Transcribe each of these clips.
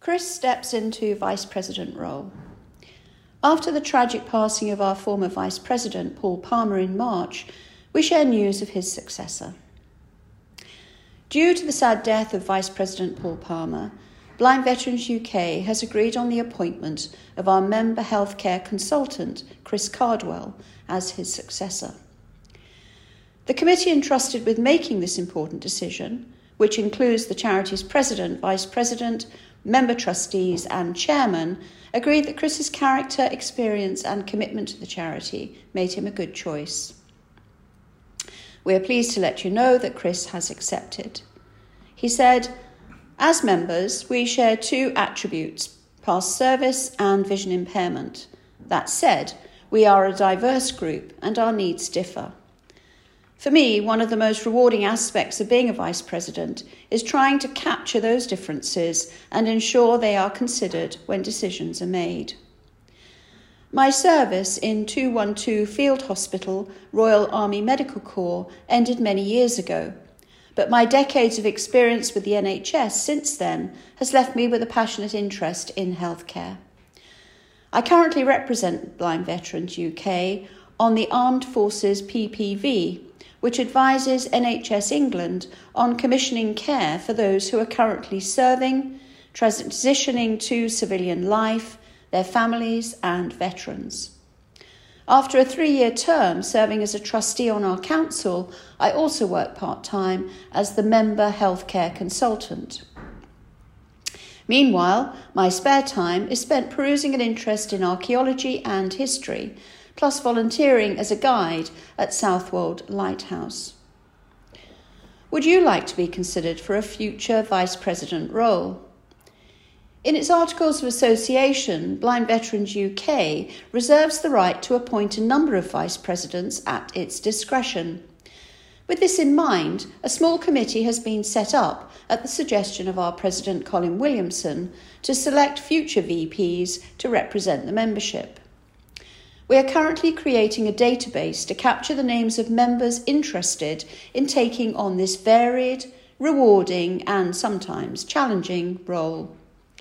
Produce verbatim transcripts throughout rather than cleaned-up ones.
Chris steps into Vice President role. After the tragic passing of our former Vice President, Paul Palmer, in March, we share news of his successor. Due to the sad death of Vice President Paul Palmer, Blind Veterans U K has agreed on the appointment of our member healthcare consultant, Chris Cardwell, as his successor. The committee entrusted with making this important decision, which includes the charity's president, vice president, member trustees and chairman, agreed that Chris's character, experience and commitment to the charity made him a good choice. We are pleased to let you know that Chris has accepted. He said, "As members, we share two attributes, past service and vision impairment. That said, we are a diverse group and our needs differ. For me, one of the most rewarding aspects of being a vice president is trying to capture those differences and ensure they are considered when decisions are made. My service in two one two Field Hospital, Royal Army Medical Corps, ended many years ago, but my decades of experience with the N H S since then has left me with a passionate interest in healthcare. I currently represent Blind Veterans U K on the Armed Forces P P V, which advises N H S England on commissioning care for those who are currently serving, transitioning to civilian life, their families and veterans. After a three-year term serving as a trustee on our council, I also work part-time as the member healthcare consultant. Meanwhile, my spare time is spent perusing an interest in archaeology and history, plus volunteering as a guide at Southwold Lighthouse. Would you like to be considered for a future Vice President role? In its Articles of Association, Blind Veterans U K reserves the right to appoint a number of Vice Presidents at its discretion. With this in mind, a small committee has been set up at the suggestion of our President Colin Williamson to select future V Ps to represent the membership. We are currently creating a database to capture the names of members interested in taking on this varied, rewarding and sometimes challenging role.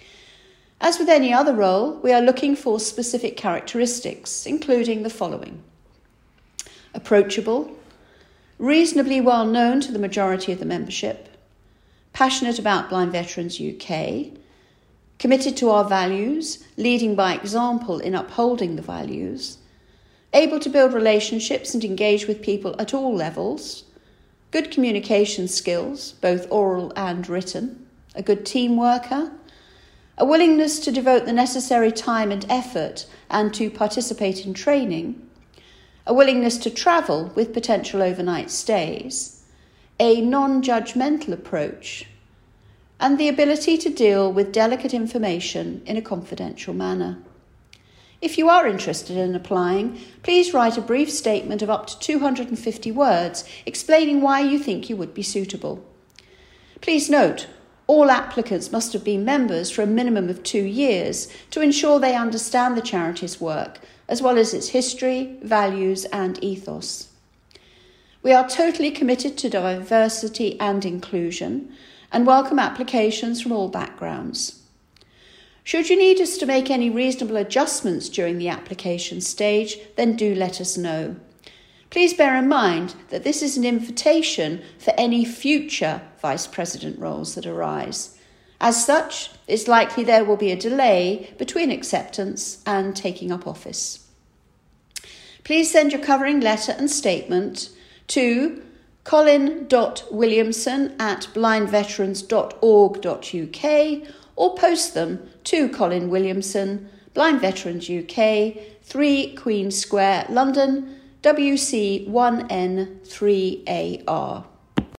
As with any other role, we are looking for specific characteristics, including the following: approachable, reasonably well known to the majority of the membership, passionate about Blind Veterans U K, committed to our values, leading by example in upholding the values, able to build relationships and engage with people at all levels, good communication skills, both oral and written, a good team worker, a willingness to devote the necessary time and effort and to participate in training, a willingness to travel with potential overnight stays, a non-judgmental approach, and the ability to deal with delicate information in a confidential manner. If you are interested in applying, please write a brief statement of up to two hundred fifty words explaining why you think you would be suitable. Please note, all applicants must have been members for a minimum of two years to ensure they understand the charity's work, as well as its history, values and ethos. We are totally committed to diversity and inclusion and welcome applications from all backgrounds. Should you need us to make any reasonable adjustments during the application stage, then do let us know. Please bear in mind that this is an invitation for any future Vice President roles that arise. As such, it's likely there will be a delay between acceptance and taking up office. Please send your covering letter and statement to colin dot williamson at blind veterans dot org dot U K or post them to Colin Williamson, Blind Veterans U K, three Queen Square, London, W C one N three A R.